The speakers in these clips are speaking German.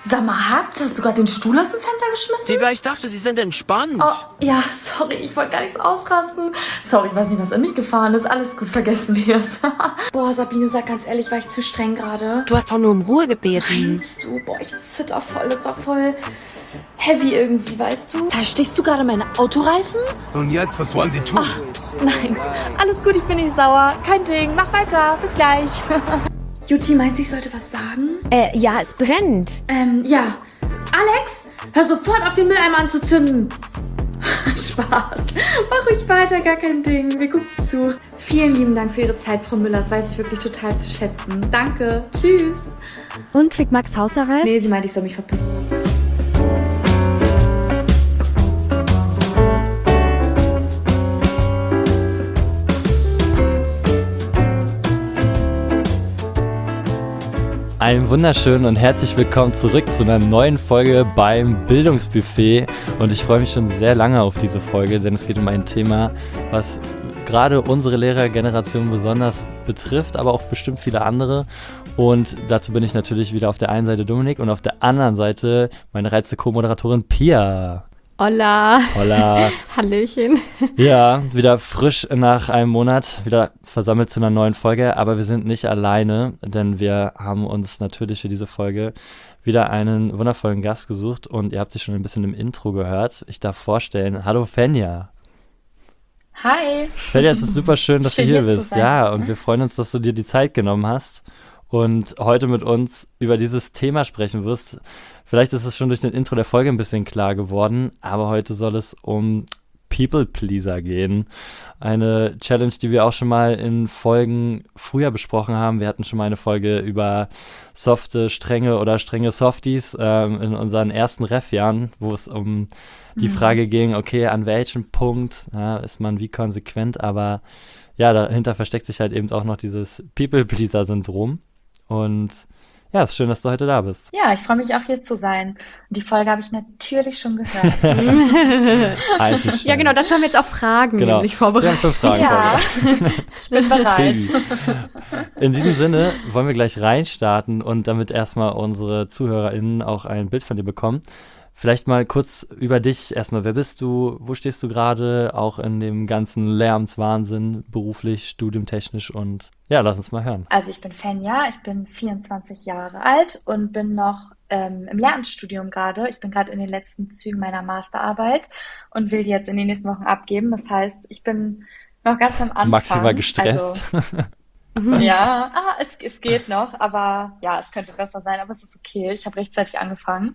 Sag mal, hast du gerade den Stuhl aus dem Fenster geschmissen? Digga, ich dachte, Sie sind entspannt. Oh, ja, sorry, ich wollte gar nicht so ausrasten. Sorry, ich weiß nicht, was in mich gefahren ist. Alles gut, vergessen wir es. Boah, Sabine, sag ganz ehrlich, war ich zu streng gerade? Du hast doch nur um Ruhe gebeten. Meinst du? Boah, ich zitter voll. Das war voll heavy irgendwie, weißt du? Zerstichst du gerade meine Autoreifen? Und jetzt, was wollen Sie tun? Nein, alles gut, ich bin nicht sauer. Kein Ding, mach weiter. Bis gleich. Juti, meinst du, ich sollte was sagen? Ja, es brennt. Ja. Alex, hör sofort auf, den Mülleimer anzuzünden. Spaß. Mach ruhig weiter, gar kein Ding. Wir gucken zu. Vielen lieben Dank für Ihre Zeit, Frau Müller. Das weiß ich wirklich total zu schätzen. Danke. Tschüss. Und kriegt Max Hausarrest? Nee, sie meinte, ich soll mich verpissen. Einen wunderschönen und herzlich willkommen zurück zu einer neuen Folge beim Bildungsbuffet. Und ich freue mich schon sehr lange auf diese Folge, denn es geht um ein Thema, was gerade unsere Lehrergeneration besonders betrifft, aber auch bestimmt viele andere. Und dazu bin ich natürlich wieder auf der einen Seite Dominik und auf der anderen Seite meine reizende Co-Moderatorin Pia. Hola. Hola. Hallöchen. Ja, wieder frisch nach einem Monat, wieder versammelt zu einer neuen Folge, aber wir sind nicht alleine, denn wir haben uns natürlich für diese Folge wieder einen wundervollen Gast gesucht und ihr habt sie schon ein bisschen im Intro gehört. Ich darf vorstellen, hallo Fenja. Hi. Fenja, es ist super schön, dass du hier bist. sein. Ja, und wir freuen uns, dass du dir die Zeit genommen hast und heute mit uns über dieses Thema sprechen wirst. Vielleicht ist es schon durch den Intro der Folge ein bisschen klar geworden, aber heute soll es um People Pleaser gehen. Eine Challenge, die wir auch schon mal in Folgen früher besprochen haben. Wir hatten schon mal eine Folge über softe, strenge oder strenge Softies in unseren ersten Ref-Jahren, wo es um die Frage ging, okay, an welchem Punkt ist man wie konsequent, aber ja, dahinter versteckt sich halt eben auch noch dieses People Pleaser-Syndrom. Und ja, es ist schön, dass du heute da bist. Ja, ich freue mich auch hier zu sein. Und die Folge habe ich natürlich schon gehört. Ja, genau, dazu haben wir jetzt auch Fragen nämlich Wir vorbereitet. haben 5 Fragen Ja, ich bin bereit. In diesem Sinne wollen wir gleich reinstarten und damit erstmal unsere ZuhörerInnen auch ein Bild von dir bekommen. Vielleicht mal kurz über dich erstmal. Wer bist du? Wo stehst du gerade? Auch in dem ganzen Lehramtswahnsinn, beruflich, studiumtechnisch und ja, lass uns mal hören. Also ich bin Fenja, ich bin 24 Jahre alt und bin noch im Lehramtsstudium gerade. Ich bin gerade in den letzten Zügen meiner Masterarbeit und will die jetzt in den nächsten Wochen abgeben. Das heißt, ich bin noch ganz am Anfang. Maximal gestresst. Also, ja, es geht noch, aber ja, es könnte besser sein, aber es ist okay. Ich habe rechtzeitig angefangen.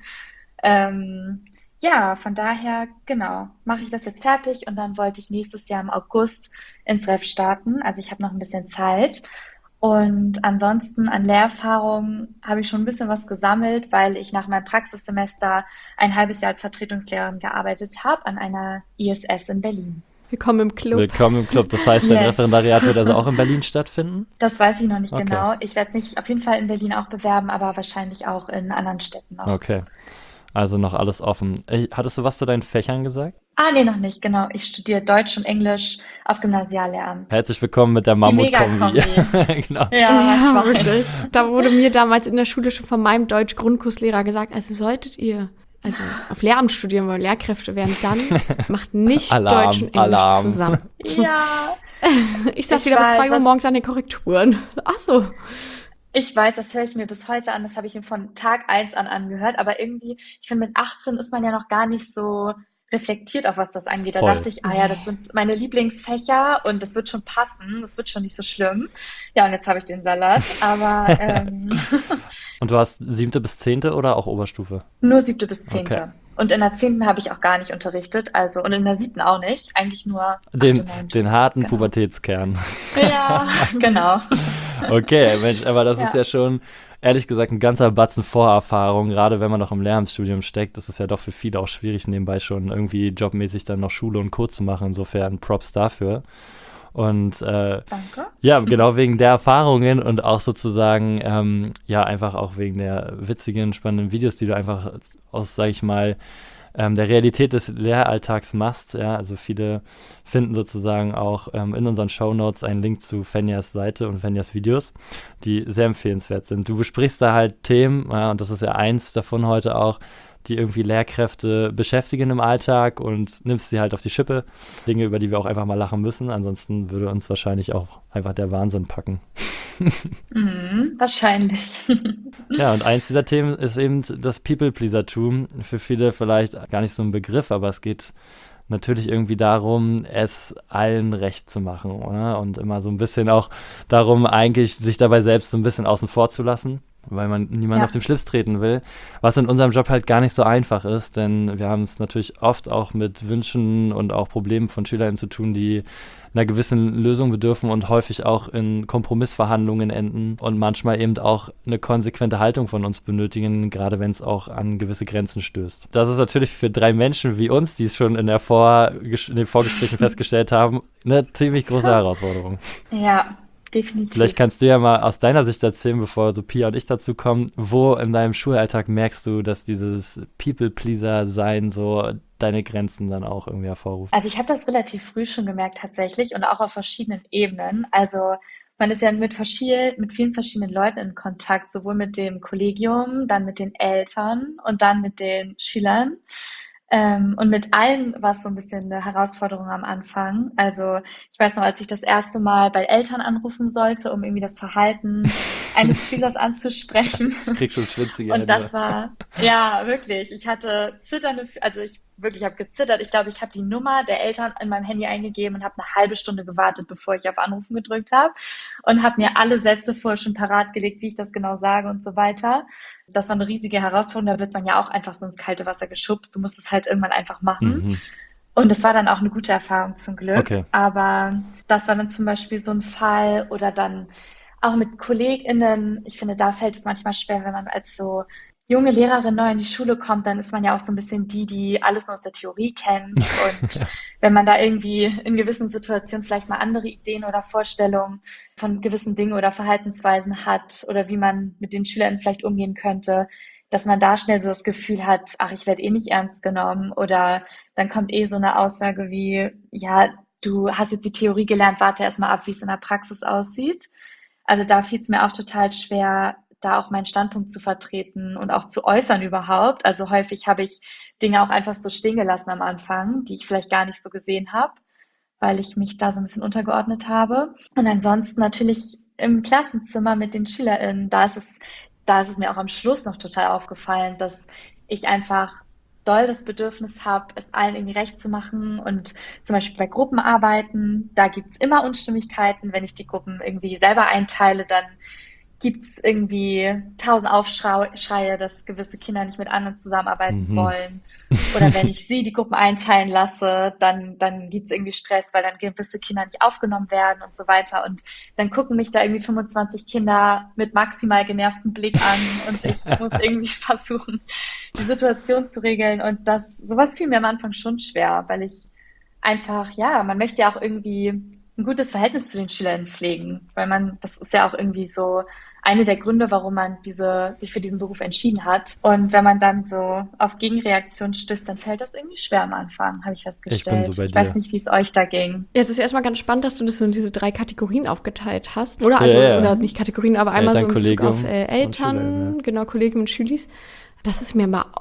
Ja, von daher, genau, mache ich das jetzt fertig und dann wollte ich nächstes Jahr im August ins Ref starten. Also ich habe noch ein bisschen Zeit. Und ansonsten an Lehrerfahrung habe ich schon ein bisschen was gesammelt, weil ich nach meinem Praxissemester ein halbes Jahr als Vertretungslehrerin gearbeitet habe an einer ISS in Berlin. Willkommen im Club. Willkommen im Club. Das heißt, dein Yes. Referendariat wird also auch in Berlin stattfinden? Das weiß ich noch nicht Okay. genau. Ich werde mich auf jeden Fall in Berlin auch bewerben, aber wahrscheinlich auch in anderen Städten noch. Okay. Also noch alles offen. Hattest du was zu deinen Fächern gesagt? Nee, noch nicht, genau. Ich studiere Deutsch und Englisch auf Gymnasiallehramt. Herzlich willkommen mit der Mammut-Kombi. Genau. Ja, ich weiß. wirklich. Da wurde mir damals in der Schule schon von meinem Deutsch-Grundkurslehrer gesagt, also solltet ihr auf Lehramt studieren wollt, Lehrkräfte werden, dann macht nicht Alarm, Deutsch und Englisch Alarm. zusammen. Ja, Ich saß Ich wieder bis weiß, 2 Uhr was- morgens an den Korrekturen. Ach so. ich weiß, das höre ich mir bis heute an. Das habe ich mir von Tag 1 an angehört. Aber irgendwie, ich finde, mit 18 ist man ja noch gar nicht so reflektiert, auf was das angeht. Da Voll. dachte ich, ja, das sind meine Lieblingsfächer und das wird schon passen. Das wird schon nicht so schlimm. Ja, und jetzt habe ich den Salat. Aber Und du hast 7. bis 10. oder auch Oberstufe? nur 7. bis 10. Okay. Und in der 10. habe ich auch gar nicht unterrichtet. Also, und in der 7. auch nicht. Eigentlich nur 8. und Den 9. den harten Genau. Pubertätskern. Ja, genau. Okay, Mensch, aber das ist Ja. ja schon, ehrlich gesagt, ein ganzer Batzen Vorerfahrung. Gerade wenn man noch im Lehramtsstudium steckt, ist es ja doch für viele auch schwierig, nebenbei schon irgendwie jobmäßig dann noch Schule und Co. zu machen. Insofern Props dafür. Und Danke. ja, genau wegen der Erfahrungen und auch sozusagen, ja, einfach auch wegen der witzigen, spannenden Videos, die du einfach aus, sag ich mal, der Realität des Lehralltags machst. Ja? Also viele finden sozusagen auch in unseren Shownotes einen Link zu Fenjas Seite und Fenjas Videos, die sehr empfehlenswert sind. Du besprichst da halt Themen, ja, und das ist ja eins davon heute auch, die irgendwie Lehrkräfte beschäftigen im Alltag und nimmst sie halt auf die Schippe. Dinge, über die wir auch einfach mal lachen müssen. Ansonsten würde uns wahrscheinlich auch einfach der Wahnsinn packen. Wahrscheinlich. Ja, und eins dieser Themen ist eben das People-Pleaser-Tum. Für viele vielleicht gar nicht so ein Begriff, aber es geht natürlich irgendwie darum, es allen recht zu machen, oder? Und immer so ein bisschen auch darum, eigentlich sich dabei selbst so ein bisschen außen vor zu lassen, weil man niemanden Ja. auf den Schlips treten will, was in unserem Job halt gar nicht so einfach ist, denn wir haben es natürlich oft auch mit Wünschen und auch Problemen von SchülerInnen zu tun, die einer gewissen Lösung bedürfen und häufig auch in Kompromissverhandlungen enden und manchmal eben auch eine konsequente Haltung von uns benötigen, gerade wenn es auch an gewisse Grenzen stößt. Das ist natürlich für 3 Menschen wie uns, die es schon in den Vorgesprächen festgestellt haben, eine ziemlich große Herausforderung. Ja, definitiv. Vielleicht kannst du ja mal aus deiner Sicht erzählen, bevor so Pia und ich dazu kommen, wo in deinem Schulalltag merkst du, dass dieses People-Pleaser-Sein so deine Grenzen dann auch irgendwie hervorruft? Also ich habe das relativ früh schon gemerkt tatsächlich und auch auf verschiedenen Ebenen. Also man ist ja mit vielen verschiedenen Leuten in Kontakt, sowohl mit dem Kollegium, dann mit den Eltern und dann mit den Schülern. Und mit allen war es so ein bisschen eine Herausforderung am Anfang. Also ich weiß noch, als ich das erste Mal bei Eltern anrufen sollte, um irgendwie das Verhalten eines Schülers anzusprechen. Ich krieg schon schwitzige Und Hände. das war, ja, wirklich. Ich hatte ich habe gezittert. Ich glaube, ich habe die Nummer der Eltern in meinem Handy eingegeben und habe eine halbe Stunde gewartet, bevor ich auf Anrufen gedrückt habe und habe mir alle Sätze vorher schon parat gelegt, wie ich das genau sage und so weiter. Das war eine riesige Herausforderung. Da wird man ja auch einfach so ins kalte Wasser geschubst. Du musst es halt irgendwann einfach machen. Mhm. Und das war dann auch eine gute Erfahrung zum Glück. Okay. Aber das war dann zum Beispiel so ein Fall oder dann auch mit KollegInnen. Ich finde, da fällt es manchmal schwer, wenn man als so junge Lehrerin neu in die Schule kommt, dann ist man ja auch so ein bisschen die alles nur aus der Theorie kennt. Und wenn man da irgendwie in gewissen Situationen vielleicht mal andere Ideen oder Vorstellungen von gewissen Dingen oder Verhaltensweisen hat oder wie man mit den SchülerInnen vielleicht umgehen könnte, dass man da schnell so das Gefühl hat, ach, ich werde eh nicht ernst genommen oder dann kommt eh so eine Aussage wie, ja, du hast jetzt die Theorie gelernt, warte erst mal ab, wie es in der Praxis aussieht. Also da fiel es mir auch total schwer, da auch meinen Standpunkt zu vertreten und auch zu äußern überhaupt. Also häufig habe ich Dinge auch einfach so stehen gelassen am Anfang, die ich vielleicht gar nicht so gesehen habe, weil ich mich da so ein bisschen untergeordnet habe. Und ansonsten natürlich im Klassenzimmer mit den SchülerInnen, da ist es mir auch am Schluss noch total aufgefallen, dass ich einfach doll das Bedürfnis habe, es allen irgendwie recht zu machen und zum Beispiel bei Gruppenarbeiten, da gibt's immer Unstimmigkeiten. Wenn ich die Gruppen irgendwie selber einteile, dann gibt's irgendwie 1000 Aufschreie, dass gewisse Kinder nicht mit anderen zusammenarbeiten wollen. Oder wenn ich die Gruppen einteilen lasse, dann gibt's irgendwie Stress, weil dann gewisse Kinder nicht aufgenommen werden und so weiter. Und dann gucken mich da irgendwie 25 Kinder mit maximal genervtem Blick an und ich muss irgendwie versuchen, die Situation zu regeln. Und sowas fiel mir am Anfang schon schwer, weil ich einfach, ja, man möchte ja auch irgendwie ein gutes Verhältnis zu den SchülerInnen pflegen, weil das ist ja auch irgendwie so eine der Gründe, warum man sich für diesen Beruf entschieden hat. Und wenn man dann so auf Gegenreaktionen stößt, dann fällt das irgendwie schwer am Anfang, habe ich festgestellt. Ich bin so bei Ich weiß dir. nicht, wie es euch da ging. Ja, es ist erstmal ganz spannend, dass du das so in diese 3 Kategorien aufgeteilt hast. Oder also, Ja. oder nicht Kategorien, aber einmal so in Bezug Kollegium auf und Eltern, SchülerInnen, ja. genau, Kollegium und Schülis. Das ist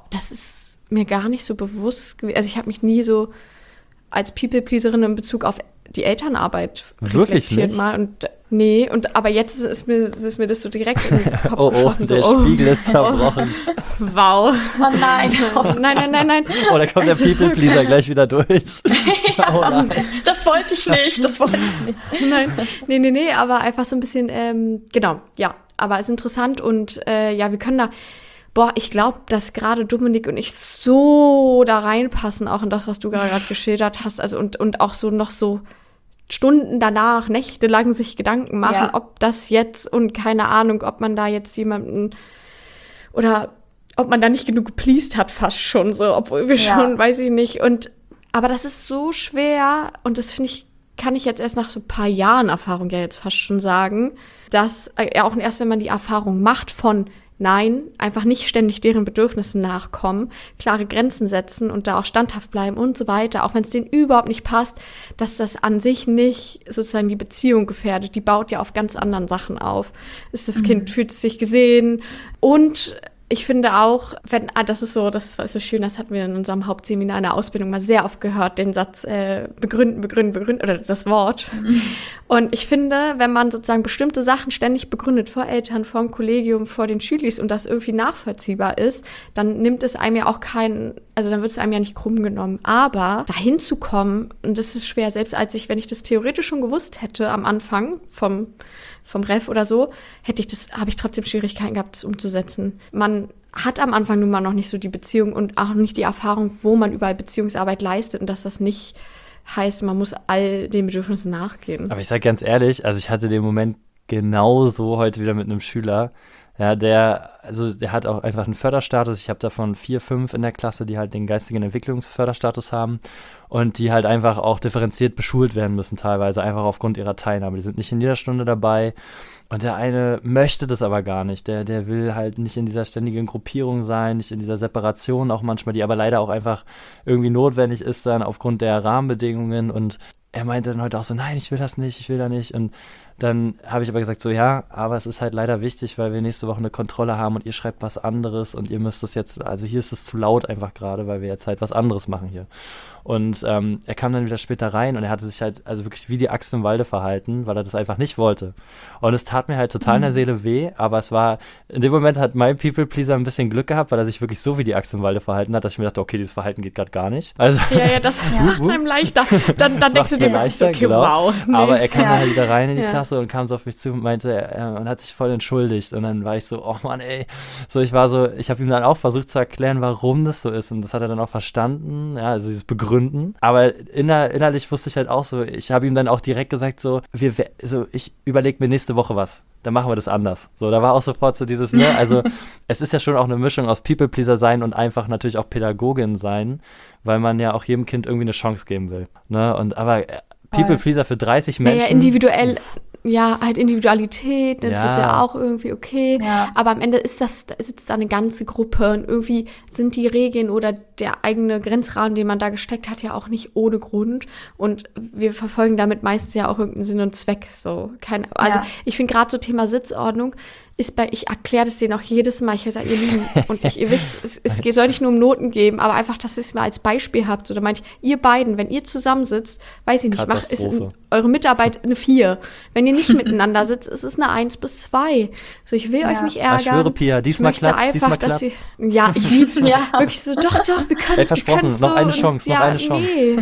mir gar nicht so bewusst gewesen. Also ich habe mich nie so als People-Pleaserin in Bezug auf die Elternarbeit Wirklich reflektiert nicht? mal. Aber jetzt ist mir das so direkt in den Kopf Oh, geschossen. der so, Spiegel ist zerbrochen. Wow. Oh nein, Nein. Oh, da kommt der Also, People-Pleaser gleich wieder durch. Oh nein. das wollte ich nicht. Nein, nee, aber einfach so ein bisschen, genau, ja, aber ist interessant und ja, wir können ich glaube, dass gerade Dominik und ich so da reinpassen, auch in das, was du gerade geschildert hast, also und auch so noch so Stunden danach, nächtelang sich Gedanken machen, Ja. ob das jetzt und keine Ahnung, ob man da jetzt jemanden oder ob man da nicht genug gepleased hat fast schon so, obwohl wir Ja. schon, weiß ich nicht, aber das ist so schwer und das finde ich, kann ich jetzt erst nach so ein paar Jahren Erfahrung ja jetzt fast schon sagen, dass auch erst, wenn man die Erfahrung macht von Nein, einfach nicht ständig deren Bedürfnissen nachkommen, klare Grenzen setzen und da auch standhaft bleiben und so weiter, auch wenn es denen überhaupt nicht passt, dass das an sich nicht sozusagen die Beziehung gefährdet. Die baut ja auf ganz anderen Sachen auf. Das Kind fühlt sich gesehen und ich finde auch, das ist so schön, das hatten wir in unserem Hauptseminar in der Ausbildung mal sehr oft gehört, den Satz begründen, oder das Wort. Und ich finde, wenn man sozusagen bestimmte Sachen ständig begründet vor Eltern, vor dem Kollegium, vor den Schülis und das irgendwie nachvollziehbar ist, dann nimmt es einem ja auch dann wird es einem ja nicht krumm genommen. Aber dahin zu kommen, und das ist schwer, selbst wenn ich das theoretisch schon gewusst hätte am Anfang vom Ref oder so, habe ich trotzdem Schwierigkeiten gehabt, das umzusetzen. Man hat am Anfang nun mal noch nicht so die Beziehung und auch nicht die Erfahrung, wo man überall Beziehungsarbeit leistet und dass das nicht heißt, man muss all den Bedürfnissen nachgehen. Aber ich sage ganz ehrlich, also ich hatte den Moment genauso heute wieder mit einem Schüler, ja, der hat auch einfach einen Förderstatus. Ich habe davon 4, 5 in der Klasse, die halt den geistigen Entwicklungsförderstatus haben und die halt einfach auch differenziert beschult werden müssen teilweise, einfach aufgrund ihrer Teilnahme. Die sind nicht in jeder Stunde dabei und der eine möchte das aber gar nicht. Der will halt nicht in dieser ständigen Gruppierung sein, nicht in dieser Separation auch manchmal, die aber leider auch einfach irgendwie notwendig ist dann aufgrund der Rahmenbedingungen und er meinte dann heute auch so, nein, ich will das nicht, ich will da nicht und dann habe ich aber gesagt so, ja, aber es ist halt leider wichtig, weil wir nächste Woche eine Kontrolle haben und ihr schreibt was anderes und ihr müsst es jetzt, also hier ist es zu laut einfach gerade, weil wir jetzt halt was anderes machen hier. Und er kam dann wieder später rein und er hatte sich halt also wirklich wie die Axt im Walde verhalten, weil er das einfach nicht wollte. Und es tat mir halt total in der Seele weh, aber es war, in dem Moment hat mein People-Pleaser ein bisschen Glück gehabt, weil er sich wirklich so wie die Axt im Walde verhalten hat, dass ich mir dachte, okay, dieses Verhalten geht gerade gar nicht. Also, ja, das macht es einem leichter. Dann denkst du dir wirklich so, okay, genau. wow. Nee. Aber er kam dann halt wieder rein in die Klasse und kam so auf mich zu und meinte, und hat sich voll entschuldigt. Und dann war ich so, oh Mann, ey. Ich habe ihm dann auch versucht zu erklären, warum das so ist. Und das hat er dann auch verstanden, ja, also dieses Begründen. Aber innerlich wusste ich halt auch so, ich habe ihm dann auch direkt gesagt, ich überlege mir nächste Woche was. Dann machen wir das anders. So, da war auch sofort so dieses, ne, also es ist ja schon auch eine Mischung aus People-Pleaser sein und einfach natürlich auch Pädagogin sein, weil man ja auch jedem Kind irgendwie eine Chance geben will. Ne? Aber People-Pleaser für 30 Menschen. Ja, individuell. Ja, halt Individualität, das ist ja auch irgendwie okay. Ja. Aber am Ende sitzt da eine ganze Gruppe und irgendwie sind die Regeln oder der eigene Grenzrahmen, den man da gesteckt hat, ja auch nicht ohne Grund. Und wir verfolgen damit meistens ja auch irgendeinen Sinn und Zweck. Ich finde gerade so Thema Sitzordnung ich erkläre das denen auch jedes Mal. Ich sage, ihr Lieben, und ihr wisst, es soll nicht nur um Noten geben, aber einfach, dass ihr es mal als Beispiel habt. So, da meinte ich, ihr beiden, wenn ihr zusammensitzt, weiß ich nicht, ist eure Mitarbeit eine 4. Wenn ihr nicht miteinander sitzt, ist es eine 1 bis 2. So, ich will euch nicht ärgern. Ich schwöre, Pia, diesmal klappt es. Ja, ich liebe es. Wirklich so, doch, wir können es. Versprochen, noch eine Chance, noch eine Chance. Nee.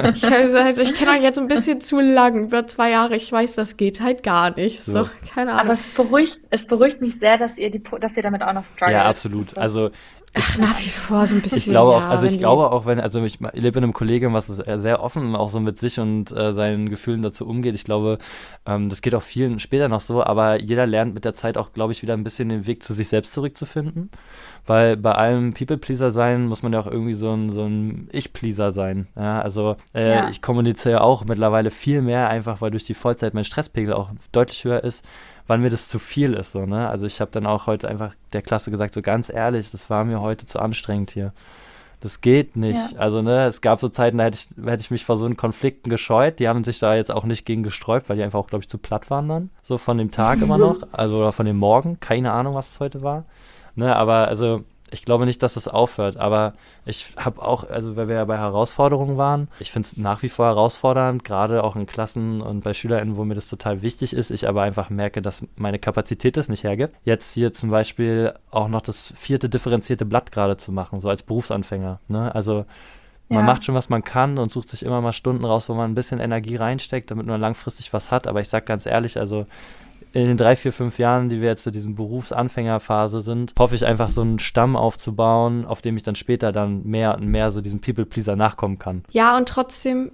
Ich kenne euch jetzt ein bisschen zu lang, über 2 Jahre. Ich weiß, das geht halt gar nicht. So, keine Ahnung. Aber es beruhigt mich sehr, dass ihr damit auch noch struggelt. Ja, absolut. Also nach wie vor so ein bisschen. Ich glaube auch, ich lebe in einem Kollegium, was sehr offen auch so mit sich und seinen Gefühlen dazu umgeht. Ich glaube, das geht auch vielen später noch so, aber jeder lernt mit der Zeit auch, glaube ich, wieder ein bisschen den Weg zu sich selbst zurückzufinden. Weil bei allem People-Pleaser sein muss man ja auch irgendwie so ein Ich-Pleaser sein. Ja, also ich kommuniziere auch mittlerweile viel mehr, einfach weil durch die Vollzeit mein Stresspegel auch deutlich höher ist, wann mir das zu viel ist. So, ne? Also ich habe dann auch heute einfach der Klasse gesagt, so ganz ehrlich, das war mir heute zu anstrengend hier. Das geht nicht. Ja. Also es gab so Zeiten, da hätte ich mich vor so einen Konflikten gescheut. Die haben sich da jetzt auch nicht gegen gesträubt, weil die einfach auch, glaube ich, zu platt waren dann. So von dem Tag immer noch. Also oder von dem Morgen. Keine Ahnung, was es heute war. Ne, aber also ich glaube nicht, dass es aufhört, aber ich habe auch, also weil wir ja bei Herausforderungen waren, ich finde es nach wie vor herausfordernd, gerade auch in Klassen und bei SchülerInnen, wo mir das total wichtig ist, ich aber einfach merke, dass meine Kapazität das nicht hergibt. Jetzt hier zum Beispiel auch noch das 4. differenzierte Blatt gerade zu machen, so als Berufsanfänger, ne, also man macht schon, was man kann und sucht sich immer mal Stunden raus, wo man ein bisschen Energie reinsteckt, damit man langfristig was hat, aber ich sag ganz ehrlich, also in den 3, 4, 5 Jahren, die wir jetzt zu diesem Berufsanfängerphase sind, hoffe ich einfach so einen Stamm aufzubauen, auf dem ich dann später dann mehr und mehr so diesem People-Pleaser nachkommen kann. Ja, und trotzdem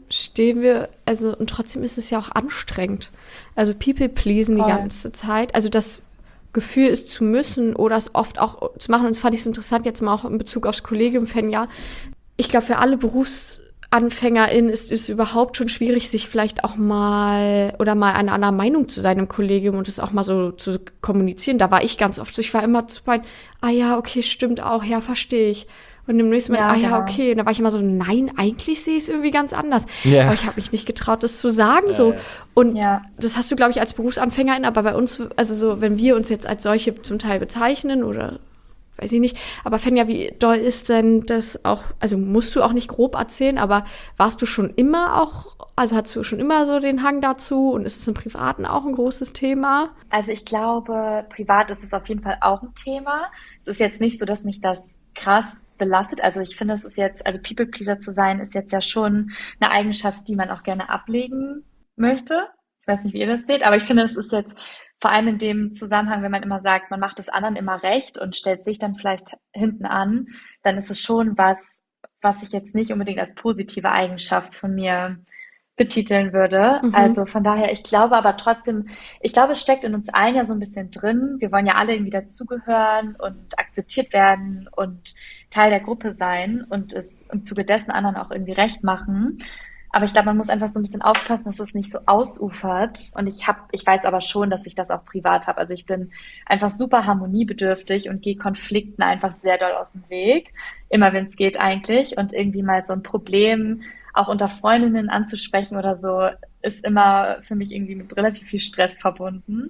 trotzdem ist es ja auch anstrengend. Also People-Pleasen die ganze Zeit, also das Gefühl ist zu müssen oder es oft auch zu machen. Und das fand ich so interessant jetzt mal auch in Bezug aufs Kollegium, Fenja. Ich glaube, für alle Berufsanfänger Berufsanfängerin ist es überhaupt schon schwierig, sich vielleicht auch mal eine andere Meinung zu sein im Kollegium und es auch mal so zu kommunizieren. Da war ich ganz oft so, ich war immer zu meinen, ja, okay, stimmt auch, ja, verstehe ich. Und im nächsten Mal, Ja, genau. okay. Und da war ich immer so, nein, eigentlich sehe ich es irgendwie ganz anders. Ja. Aber ich habe mich nicht getraut, das zu sagen. So. Und Ja. das hast du, glaube ich, als Berufsanfängerin, aber bei uns, also so, wenn wir uns jetzt als solche zum Teil bezeichnen oder weiß ich nicht, aber Fenja, wie doll ist denn das auch, also musst du auch nicht grob erzählen, aber warst du schon immer auch, also hattest du schon immer so den Hang dazu und ist es im Privaten auch ein großes Thema? Also ich glaube, privat ist es auf jeden Fall auch ein Thema. Es ist jetzt nicht so, dass mich das krass belastet. Also ich finde, es ist jetzt, also People-Pleaser zu sein, ist jetzt ja schon eine Eigenschaft, die man auch gerne ablegen möchte. Ich weiß nicht, wie ihr das seht, aber ich finde, es ist jetzt vor allem in dem Zusammenhang, wenn man immer sagt, man macht es anderen immer recht und stellt sich dann vielleicht hinten an, dann ist es schon was ich jetzt nicht unbedingt als positive Eigenschaft von mir betiteln würde. Also von daher, ich glaube aber trotzdem, ich glaube, es steckt in uns allen ja so ein bisschen drin. Wir wollen ja alle irgendwie dazugehören und akzeptiert werden und Teil der Gruppe sein und es im Zuge dessen anderen auch irgendwie recht machen. Aber ich glaube, man muss einfach so ein bisschen aufpassen, dass es nicht so ausufert. Und ich weiß aber schon, dass ich das auch privat habe. Also ich bin einfach super harmoniebedürftig und gehe Konflikten einfach sehr doll aus dem Weg. Immer wenn es geht eigentlich. Und irgendwie mal so ein Problem auch unter Freundinnen anzusprechen oder so, ist immer für mich irgendwie mit relativ viel Stress verbunden.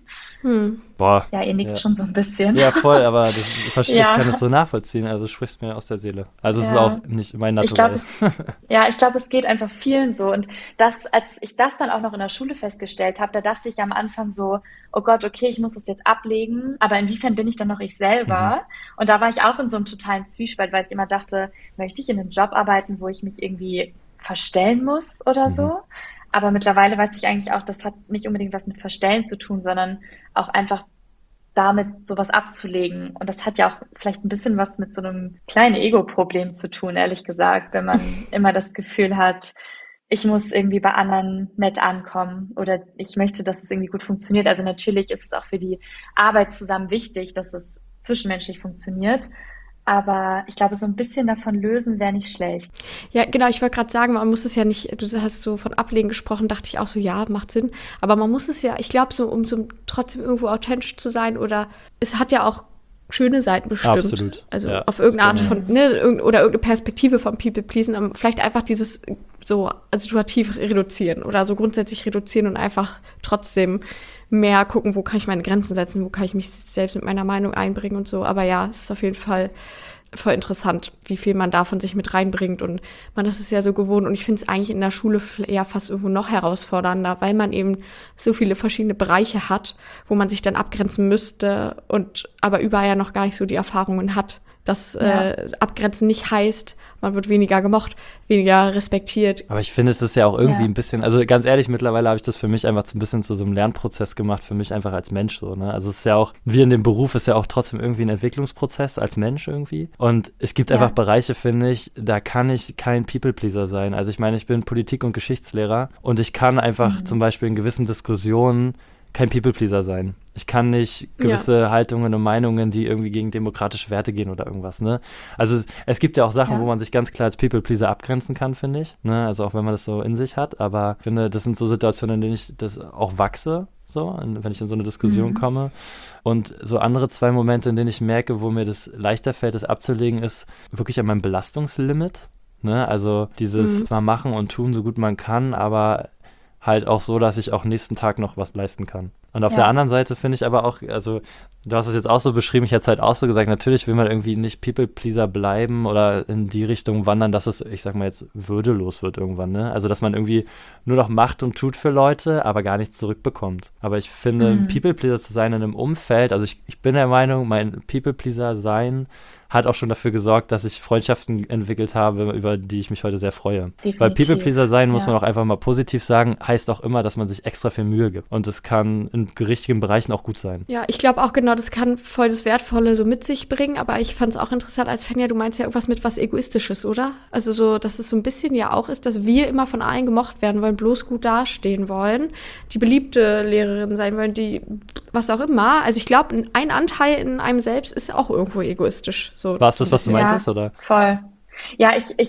Boah. Ja, ihr nickt schon so ein bisschen. Ja, voll, aber das verstehe ich, Ja. kann es so nachvollziehen. Also du sprichst mir aus der Seele. Also es ist Ja. auch nicht mein Ich glaube, Naturell. ich glaube, es geht einfach vielen so. Und als ich das dann auch noch in der Schule festgestellt habe, da dachte ich am Anfang so, oh Gott, okay, ich muss das jetzt ablegen, aber inwiefern bin ich dann noch ich selber? Und da war ich auch in so einem totalen Zwiespalt, weil ich immer dachte, möchte ich in einem Job arbeiten, wo ich mich irgendwie verstellen muss oder so? Aber mittlerweile weiß ich eigentlich auch, das hat nicht unbedingt was mit Verstellen zu tun, sondern auch einfach damit sowas abzulegen. Und das hat ja auch vielleicht ein bisschen was mit so einem kleinen Ego-Problem zu tun, ehrlich gesagt, wenn man immer das Gefühl hat, ich muss irgendwie bei anderen nett ankommen oder ich möchte, dass es irgendwie gut funktioniert. Also natürlich ist es auch für die Arbeit zusammen wichtig, dass es zwischenmenschlich funktioniert. Aber ich glaube, so ein bisschen davon lösen wäre nicht schlecht. Ja, genau, ich wollte gerade sagen, man muss es ja nicht, du hast so von Ablegen gesprochen, dachte ich auch so, ja, macht Sinn. Aber man muss es ja, ich glaube, so, um so trotzdem irgendwo authentisch zu sein oder es hat ja auch schöne Seiten bestimmt. Absolut. Also Ja, auf irgendeine Art stimmt. von, ne, oder irgendeine Perspektive vom People-Pleasen, vielleicht einfach dieses so situativ reduzieren oder so grundsätzlich reduzieren und einfach trotzdem mehr gucken, wo kann ich meine Grenzen setzen, wo kann ich mich selbst mit meiner Meinung einbringen und so. Aber ja, es ist auf jeden Fall voll interessant, wie viel man da von sich mit reinbringt und das ist ja so gewohnt und ich finde es eigentlich in der Schule ja fast irgendwo noch herausfordernder, weil man eben so viele verschiedene Bereiche hat, wo man sich dann abgrenzen müsste und aber überall ja noch gar nicht so die Erfahrungen hat, dass Abgrenzen nicht heißt, man wird weniger gemocht, weniger respektiert. Aber ich finde, es ist ja auch irgendwie Ja. ein bisschen, also ganz ehrlich, mittlerweile habe ich das für mich einfach so ein bisschen zu so einem Lernprozess gemacht, für mich einfach als Mensch so, ne? Also es ist ja auch, wie in dem Beruf ist ja auch trotzdem irgendwie ein Entwicklungsprozess als Mensch irgendwie. Und es gibt einfach Bereiche, finde ich, da kann ich kein People-Pleaser sein. Also ich meine, ich bin Politik- und Geschichtslehrer und ich kann einfach zum Beispiel in gewissen Diskussionen kein People-Pleaser sein. Ich kann nicht gewisse Haltungen und Meinungen, die irgendwie gegen demokratische Werte gehen oder irgendwas, ne? Also es gibt ja auch Sachen, wo man sich ganz klar als People-Pleaser abgrenzen kann, finde ich, ne? Also auch wenn man das so in sich hat, aber ich finde, das sind so Situationen, in denen ich das auch wachse, so, wenn ich in so eine Diskussion komme. Und so andere zwei Momente, in denen ich merke, wo mir das leichter fällt, das abzulegen, ist wirklich an meinem Belastungslimit, ne? Also dieses mal machen und tun, so gut man kann, aber halt auch so, dass ich auch nächsten Tag noch was leisten kann. Und auf der anderen Seite finde ich aber auch, also du hast es jetzt auch so beschrieben, ich hätte es halt auch so gesagt, natürlich will man irgendwie nicht People-Pleaser bleiben oder in die Richtung wandern, dass es, ich sag mal jetzt, würdelos wird irgendwann, ne? Also dass man irgendwie nur noch macht und tut für Leute, aber gar nichts zurückbekommt. Aber ich finde, People-Pleaser zu sein in einem Umfeld, also ich bin der Meinung, mein People-Pleaser sein hat auch schon dafür gesorgt, dass ich Freundschaften entwickelt habe, über die ich mich heute sehr freue. Definitiv. Weil People-Pleaser sein, muss Ja. man auch einfach mal positiv sagen, heißt auch immer, dass man sich extra viel Mühe gibt. Und das kann in richtigen Bereichen auch gut sein. Ja, ich glaube auch genau, das kann voll das Wertvolle so mit sich bringen, aber ich fand es auch interessant als Fenja, du meinst ja irgendwas mit was Egoistisches, oder? Also so, dass es so ein bisschen ja auch ist, dass wir immer von allen gemocht werden wollen, bloß gut dastehen wollen, die beliebte Lehrerin sein wollen, die was auch immer. Also ich glaube, ein Anteil in einem selbst ist auch irgendwo egoistisch. So War es das, was du Ja. meintest, oder? Voll. Ja, ich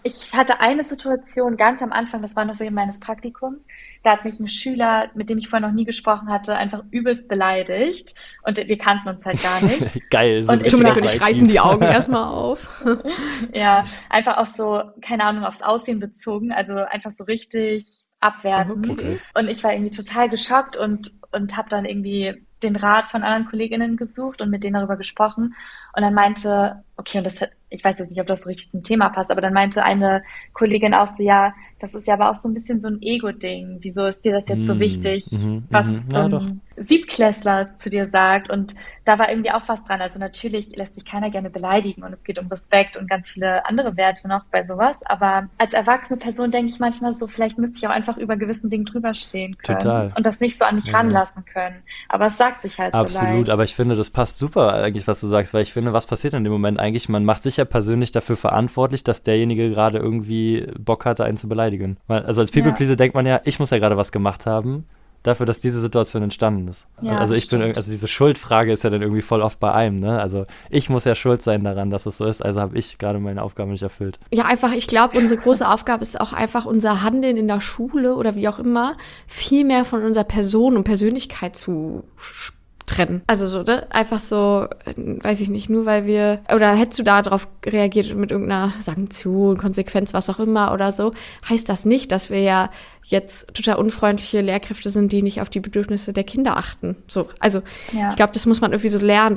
Ich hatte eine Situation ganz am Anfang, das war noch während meines Praktikums, da hat mich ein Schüler, mit dem ich vorher noch nie gesprochen hatte, einfach übelst beleidigt und wir kannten uns halt gar nicht. Geil, so ein Und Dominik und richtiger ich reißen die Seitenhieb. Augen erstmal auf. Ja, einfach auch so, keine Ahnung, aufs Aussehen bezogen, also einfach so richtig abwertend. Okay. Und ich war irgendwie total geschockt und habe dann irgendwie den Rat von anderen Kolleginnen gesucht und mit denen darüber gesprochen. Und dann meinte, okay, ich weiß jetzt nicht, ob das so richtig zum Thema passt, aber dann meinte eine Kollegin auch so, ja, das ist ja aber auch so ein bisschen so ein Ego-Ding. Wieso ist dir das jetzt so wichtig, was so Ja, doch. ein Siebtklässler zu dir sagt? Und da war irgendwie auch was dran. Also natürlich lässt sich keiner gerne beleidigen und es geht um Respekt und ganz viele andere Werte noch bei sowas. Aber als erwachsene Person denke ich manchmal so, vielleicht müsste ich auch einfach über gewissen Dingen drüber stehen können Total. und das nicht so an mich Ja. ranlassen können. Aber es sagt sich halt so Absolut, leicht. aber ich finde, das passt super eigentlich, was du sagst, weil ich finde, was passiert in dem Moment eigentlich? Man macht sich ja persönlich dafür verantwortlich, dass derjenige gerade irgendwie Bock hatte, einen zu beleidigen. Also als People-Pleaser denkt man ja, ich muss ja gerade was gemacht haben, dafür, dass diese Situation entstanden ist. Ja, also stimmt. also diese Schuldfrage ist ja dann irgendwie voll oft bei einem, ne? Also ich muss ja schuld sein daran, dass es so ist, also habe ich gerade meine Aufgabe nicht erfüllt. Ja, einfach, ich glaube, unsere große Aufgabe ist auch einfach unser Handeln in der Schule oder wie auch immer viel mehr von unserer Person und Persönlichkeit zu trennen. Also so, ne? Einfach so, weiß ich nicht, nur weil wir, oder hättest du da drauf reagiert mit irgendeiner Sanktion, Konsequenz, was auch immer oder so, heißt das nicht, dass wir ja jetzt total unfreundliche Lehrkräfte sind, die nicht auf die Bedürfnisse der Kinder achten. So, also Ja. ich glaube, das muss man irgendwie so lernen,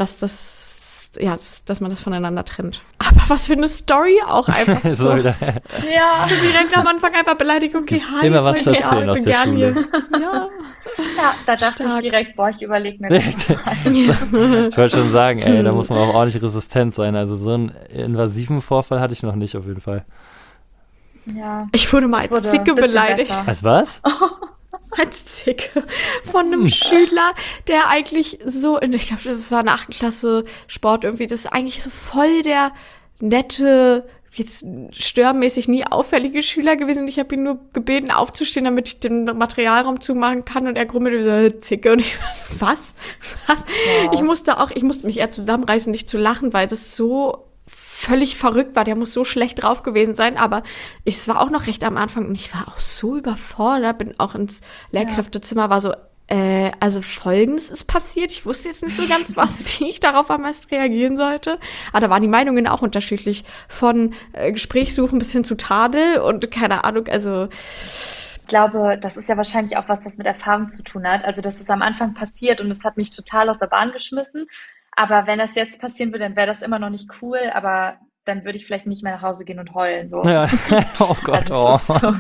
dass man das voneinander trennt. Aber was für eine Story auch einfach so. So wieder. Ja. So direkt am Anfang einfach Beleidigung, okay, hi. Immer was zu Freunde, erzählen ja, aus ich der bin gern Schule. hier. Ja. Ja, da dachte Stark. ich direkt, boah, ich überlege mir das mal. Ich wollte schon sagen, ey, da muss man auch ordentlich resistent sein. Also so einen invasiven Vorfall hatte ich noch nicht auf jeden Fall. Ja. Ich wurde mal Es wurde als Zicke ein bisschen beleidigt. besser. Als was? Als Zicke. Von einem Schüler, der eigentlich so, ich glaube, das war eine 8. Klasse Sport irgendwie, das ist eigentlich so voll der nette, jetzt störmäßig nie auffällige Schüler gewesen. Und ich habe ihn nur gebeten, aufzustehen, damit ich den Materialraum zumachen kann. Und er grummelte so, Zicke. Und ich war so, was? Wow. Ich musste mich eher zusammenreißen, nicht zu lachen, weil das so völlig verrückt war. Der muss so schlecht drauf gewesen sein. Aber es war auch noch recht am Anfang. Und ich war auch so überfordert, bin auch ins Lehrkräftezimmer, war so, also Folgendes ist passiert. Ich wusste jetzt nicht so ganz, wie ich darauf am meisten reagieren sollte. Aber da waren die Meinungen auch unterschiedlich. Von Gespräch suchen bis hin zu Tadel und keine Ahnung, also Ich glaube, das ist ja wahrscheinlich auch was mit Erfahrung zu tun hat. Also das ist am Anfang passiert und es hat mich total aus der Bahn geschmissen. Aber wenn das jetzt passieren würde, dann wäre das immer noch nicht cool, aber dann würde ich vielleicht nicht mehr nach Hause gehen und heulen. So. Ja. Oh Gott, Also oh.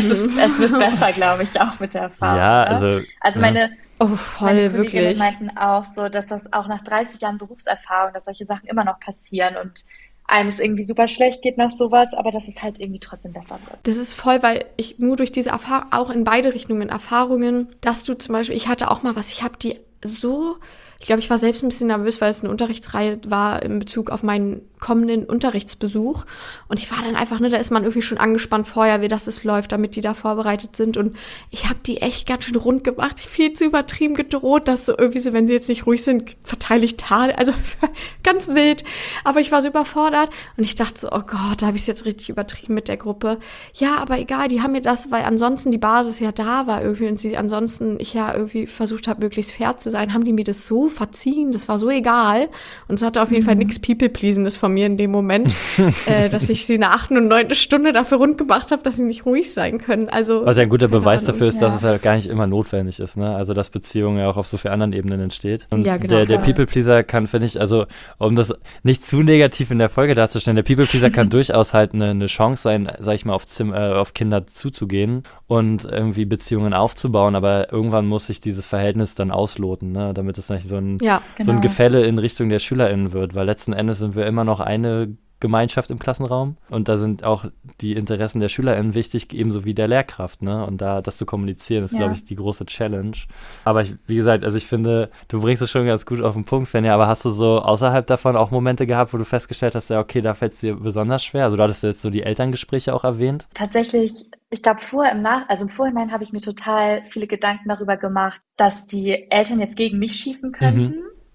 es wird besser, glaube ich, auch mit der Erfahrung. Ja, ne? also Also ja. meine oh, voll, Kolleginnen wirklich. meinten auch so, dass das auch nach 30 Jahren Berufserfahrung, dass solche Sachen immer noch passieren und einem es irgendwie super schlecht geht nach sowas, aber dass es halt irgendwie trotzdem besser wird. Das ist voll, weil ich nur durch diese Erfahrung, auch in beide Richtungen Erfahrungen, dass du zum Beispiel, ich hatte auch mal was, ich habe die so, ich glaube, ich war selbst ein bisschen nervös, weil es eine Unterrichtsreihe war in Bezug auf meinen kommenden Unterrichtsbesuch. Und ich war dann einfach, da ist man irgendwie schon angespannt vorher, wie das läuft, damit die da vorbereitet sind. Und ich habe die echt ganz schön rund gemacht. Viel zu übertrieben gedroht, dass so irgendwie so, wenn sie jetzt nicht ruhig sind, verteile ich Tadel. Also ganz wild. Aber ich war so überfordert. Und ich dachte so, oh Gott, da habe ich es jetzt richtig übertrieben mit der Gruppe. Ja, aber egal, die haben mir das, weil ansonsten die Basis ja da war irgendwie und ich ja irgendwie versucht habe, möglichst fair zu sein, haben die mir das so verziehen. Das war so egal. Und es hatte auf jeden Fall nichts People-Pleasendes von mir in dem Moment, dass ich sie in der 8. und 9. Stunde dafür rund gemacht habe, dass sie nicht ruhig sein können. Also, was ja ein guter keine Beweis Ahnung. dafür ist, dass Ja. es halt gar nicht immer notwendig ist, ne? Also, dass Beziehungen ja auch auf so vielen anderen Ebenen entsteht. Und Ja, genau. der People-Pleaser kann, finde ich, also, um das nicht zu negativ in der Folge darzustellen, der People-Pleaser kann durchaus halt eine Chance sein, sag ich mal, auf Kinder zuzugehen und irgendwie Beziehungen aufzubauen, aber irgendwann muss sich dieses Verhältnis dann ausloten, ne? Damit es nicht so ein Ja, so ein Genau. Gefälle in Richtung der SchülerInnen wird, weil letzten Endes sind wir immer noch eine Gemeinschaft im Klassenraum und da sind auch die Interessen der SchülerInnen wichtig, ebenso wie der Lehrkraft, ne? Und da das zu kommunizieren, ist, Ja. glaube ich, die große Challenge. Aber wie gesagt, also ich finde, du bringst es schon ganz gut auf den Punkt, Fenja, aber hast du so außerhalb davon auch Momente gehabt, wo du festgestellt hast, ja, okay, da fällt es dir besonders schwer? Also du hattest jetzt so die Elterngespräche auch erwähnt. Tatsächlich, ich glaube, im Vorhinein habe ich mir total viele Gedanken darüber gemacht, dass die Eltern jetzt gegen mich schießen könnten.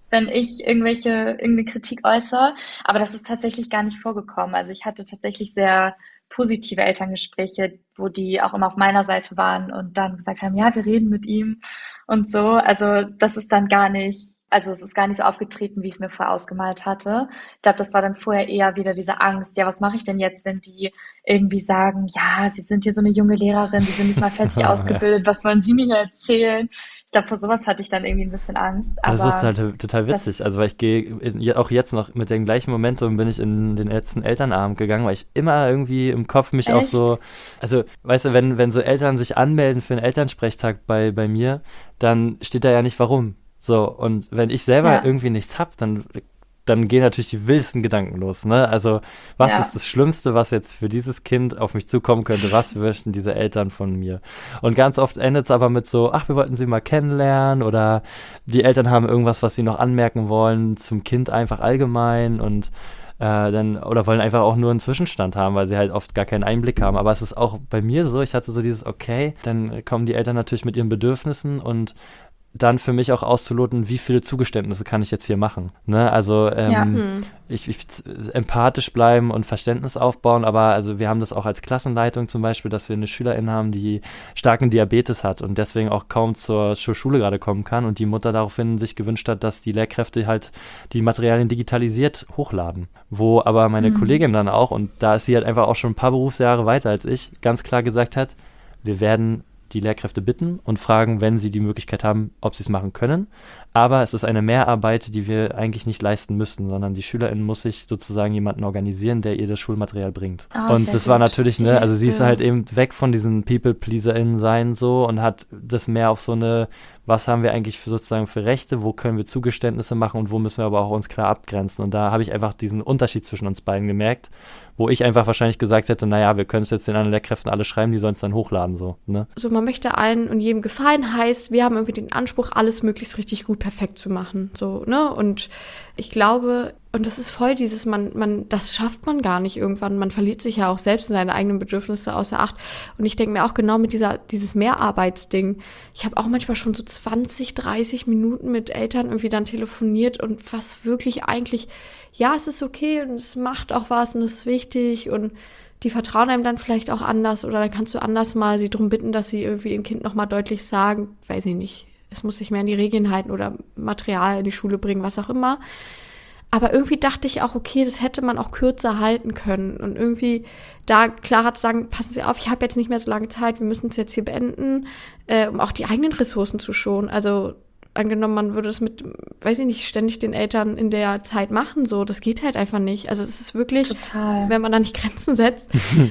wenn ich irgendeine Kritik äußere. Aber das ist tatsächlich gar nicht vorgekommen. Also ich hatte tatsächlich sehr positive Elterngespräche, wo die auch immer auf meiner Seite waren und dann gesagt haben, ja, wir reden mit ihm und so. Also das ist dann gar nicht, also es ist gar nicht so aufgetreten, wie ich es mir vorher ausgemalt hatte. Ich glaube, das war dann vorher eher wieder diese Angst, ja, was mache ich denn jetzt, wenn die irgendwie sagen, ja, Sie sind hier so eine junge Lehrerin, Sie sind nicht mal fertig Ja. ausgebildet, was wollen Sie mir hier erzählen? Ich glaube, vor sowas hatte ich dann irgendwie ein bisschen Angst, Das ist aber halt total witzig. das Also, weil ich gehe auch jetzt noch mit dem gleichen Momentum bin ich in den letzten Elternabend gegangen, weil ich immer irgendwie im Kopf mich auch so, echt, also, weißt du, wenn so Eltern sich anmelden für einen Elternsprechtag bei mir, dann steht da ja nicht warum. So, und wenn ich selber ja, irgendwie nichts hab, dann gehen natürlich die wildesten Gedanken los, ne? Also, was ist ja, das Schlimmste, was jetzt für dieses Kind auf mich zukommen könnte? Was möchten diese Eltern von mir? Und ganz oft endet es aber mit so, ach, wir wollten sie mal kennenlernen oder die Eltern haben irgendwas, was sie noch anmerken wollen zum Kind einfach allgemein und dann, oder wollen einfach auch nur einen Zwischenstand haben, weil sie halt oft gar keinen Einblick haben. Aber es ist auch bei mir so, ich hatte so dieses, okay, dann kommen die Eltern natürlich mit ihren Bedürfnissen und dann für mich auch auszuloten, wie viele Zugeständnisse kann ich jetzt hier machen. Ne? Also ja, ich empathisch bleiben und Verständnis aufbauen, aber also wir haben das auch als Klassenleitung zum Beispiel, dass wir eine Schülerin haben, die starken Diabetes hat und deswegen auch kaum zur Schule gerade kommen kann und die Mutter daraufhin sich gewünscht hat, dass die Lehrkräfte halt die Materialien digitalisiert hochladen. Wo aber meine mhm. Kollegin dann auch, und da ist sie halt einfach auch schon ein paar Berufsjahre weiter als ich, ganz klar gesagt hat, wir werden die Lehrkräfte bitten und fragen, wenn sie die Möglichkeit haben, ob sie es machen können. Aber es ist eine Mehrarbeit, die wir eigentlich nicht leisten müssen, sondern die Schülerin muss sich sozusagen jemanden organisieren, der ihr das Schulmaterial bringt. Ah, Und sehr das war gut. natürlich, ne, Ja, also sie ist ja. halt eben weg von diesen People-PleaserInnen sein so und hat das mehr auf so eine, was haben wir eigentlich für sozusagen für Rechte, wo können wir Zugeständnisse machen und wo müssen wir aber auch uns klar abgrenzen. Und da habe ich einfach diesen Unterschied zwischen uns beiden gemerkt, wo ich einfach wahrscheinlich gesagt hätte, naja, wir können es jetzt den anderen Lehrkräften alle schreiben, die sollen es dann hochladen, so, ne? So, man möchte allen und jedem gefallen, heißt, wir haben irgendwie den Anspruch, alles möglichst richtig gut perfekt zu machen, so, ne? Und ich glaube, und das ist voll dieses, das schafft man gar nicht irgendwann. Man verliert sich ja auch selbst in seine eigenen Bedürfnisse außer Acht. Und ich denke mir auch genau mit dieses Mehrarbeitsding. Ich habe auch manchmal schon so 20, 30 Minuten mit Eltern irgendwie dann telefoniert und was wirklich eigentlich, ja, es ist okay und es macht auch was und es ist wichtig und die vertrauen einem dann vielleicht auch anders oder dann kannst du anders mal sie darum bitten, dass sie irgendwie ihrem Kind nochmal deutlich sagen, weiß ich nicht, es muss sich mehr an die Regeln halten oder Material in die Schule bringen, was auch immer. Aber irgendwie dachte ich auch, okay, das hätte man auch kürzer halten können und irgendwie da klarer zu sagen, passen Sie auf, ich habe jetzt nicht mehr so lange Zeit, wir müssen es jetzt hier beenden, um auch die eigenen Ressourcen zu schonen. Also angenommen, man würde es mit, weiß ich nicht, ständig den Eltern in der Zeit machen, so, das geht halt einfach nicht. Also es ist wirklich, Total. wenn man da nicht Grenzen setzt,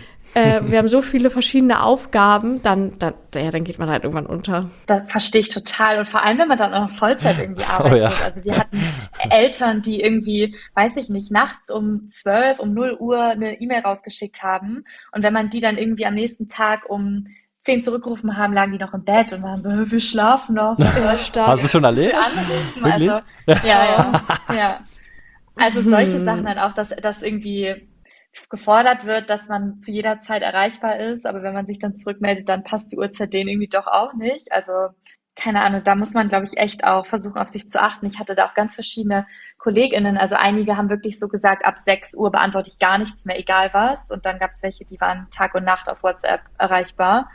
wir haben so viele verschiedene Aufgaben, dann geht man halt irgendwann unter. Das verstehe ich total. Und vor allem, wenn man dann auch noch Vollzeit irgendwie Oh ja. arbeitet. Also wir hatten Eltern, die irgendwie, weiß ich nicht, nachts um 12, um 0 Uhr eine E-Mail rausgeschickt haben. Und wenn man die dann irgendwie am nächsten Tag um 10 zurückgerufen haben, lagen die noch im Bett und waren so, wir schlafen noch. Was soll Ja, ich stark. Hast du schon will erlebt? anrufen? Wirklich? Also, ja, ja. Also solche Sachen halt auch, dass irgendwie gefordert wird, dass man zu jeder Zeit erreichbar ist, aber wenn man sich dann zurückmeldet, dann passt die Uhrzeit denen irgendwie doch auch nicht. Also keine Ahnung, da muss man, glaube ich, echt auch versuchen, auf sich zu achten. Ich hatte da auch ganz verschiedene KollegInnen, also einige haben wirklich so gesagt, ab 6 Uhr beantworte ich gar nichts mehr, egal was. Und dann gab es welche, die waren Tag und Nacht auf WhatsApp erreichbar.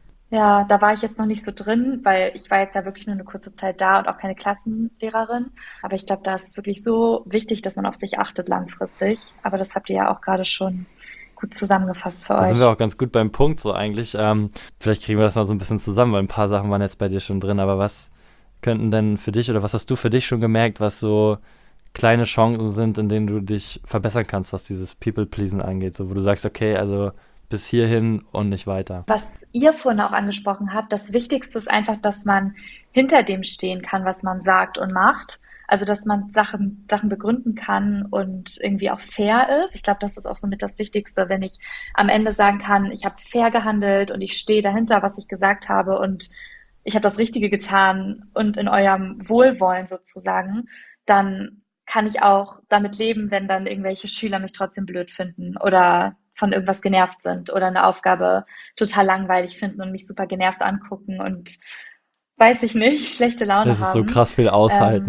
Ja, da war ich jetzt noch nicht so drin, weil ich war jetzt ja wirklich nur eine kurze Zeit da und auch keine Klassenlehrerin. Aber ich glaube, da ist es wirklich so wichtig, dass man auf sich achtet langfristig. Aber das habt ihr ja auch gerade schon gut zusammengefasst für Da sind wir euch. auch ganz gut beim Punkt so eigentlich. Vielleicht kriegen wir das mal so ein bisschen zusammen, weil ein paar Sachen waren jetzt bei dir schon drin, aber was könnten denn für dich oder was hast du für dich schon gemerkt, was so kleine Chancen sind, in denen du dich verbessern kannst, was dieses People-Pleasen angeht, so wo du sagst, okay, also bis hierhin und nicht weiter. Was ihr vorhin auch angesprochen habt, das Wichtigste ist einfach, dass man hinter dem stehen kann, was man sagt und macht. Also, dass man Sachen begründen kann und irgendwie auch fair ist. Ich glaube, das ist auch somit das Wichtigste, wenn ich am Ende sagen kann, ich habe fair gehandelt und ich stehe dahinter, was ich gesagt habe und ich habe das Richtige getan und in eurem Wohlwollen sozusagen, dann kann ich auch damit leben, wenn dann irgendwelche Schüler mich trotzdem blöd finden oder von irgendwas genervt sind oder eine Aufgabe total langweilig finden und mich super genervt angucken und weiß ich nicht, schlechte Laune Das ist so haben. krass viel aushalten, Ähm, ne?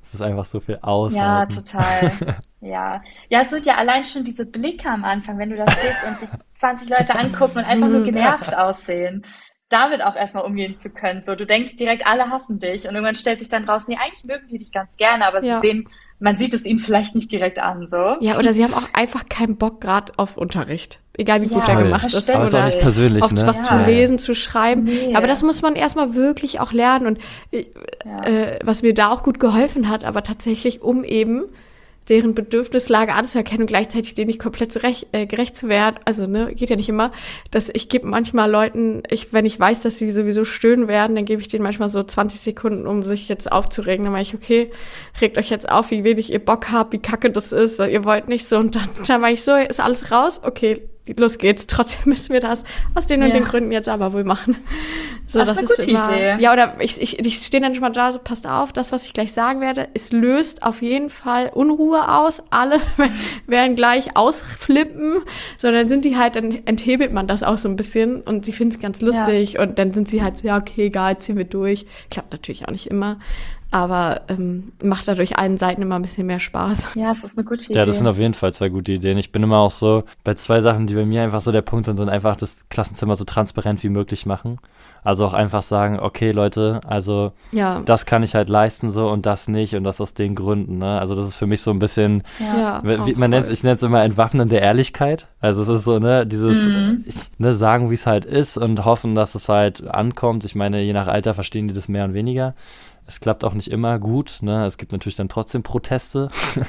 Es ist einfach so viel Ja, aushalten. total. Ja. Ja, es sind ja allein schon diese Blicke am Anfang, wenn du da stehst und dich 20 Leute angucken und einfach nur genervt aussehen. Damit auch erstmal umgehen zu können. So, du denkst direkt, alle hassen dich und irgendwann stellt sich dann raus, nee, eigentlich mögen die dich ganz gerne, aber Ja. man sieht es ihnen vielleicht nicht direkt an, so. Ja, oder sie haben auch einfach keinen Bock gerade auf Unterricht. Egal wie gut Ja, der Voll. gemacht ist. Aber ist auch Oder nicht persönlich, auf ne? was zu Ja. lesen, zu schreiben. Nee. Aber das muss man erstmal wirklich auch lernen. Und Ja. was mir da auch gut geholfen hat, aber tatsächlich, um eben deren Bedürfnislage anzuerkennen und gleichzeitig denen nicht komplett gerecht zu werden. Also, ne, geht ja nicht immer. Ich gebe manchmal Leuten, wenn ich weiß, dass sie sowieso stöhnen werden, dann gebe ich denen manchmal so 20 Sekunden, um sich jetzt aufzuregen. Dann meine ich, okay, regt euch jetzt auf, wie wenig ihr Bock habt, wie kacke das ist, ihr wollt nicht so. Und dann meine ich so, ist alles raus? Okay, los geht's. Trotzdem müssen wir das aus den und den Ja. Gründen jetzt aber wohl machen. So, Das ist eine gute Idee. Ja, oder ich stehe dann schon mal da, so passt auf, das, was ich gleich sagen werde, es löst auf jeden Fall Unruhe aus. Alle werden gleich ausflippen, sondern sind die halt, dann enthebelt man das auch so ein bisschen und sie finden es ganz lustig und dann sind sie halt so, ja, okay, egal, ziehen wir durch. Klappt natürlich auch nicht immer, aber macht dadurch allen Seiten immer ein bisschen mehr Spaß. Ja, es ist eine gute Idee. Ja, das sind auf jeden Fall 2 gute Ideen. Ich bin immer auch so, bei 2 Sachen, die bei mir einfach so der Punkt sind einfach das Klassenzimmer so transparent wie möglich machen. Also auch einfach sagen, okay, Leute, also Ja, das kann ich halt leisten so und das nicht und das aus den Gründen, ne? Also das ist für mich so ein bisschen, ja. wie, auch man nennt, voll. ich nenne es immer Entwaffnen der Ehrlichkeit. Also es ist so, ne, dieses, sagen, wie es halt ist und hoffen, dass es halt ankommt. Ich meine, je nach Alter verstehen die das mehr und weniger. Es klappt auch nicht immer gut, ne? Es gibt natürlich dann trotzdem Proteste,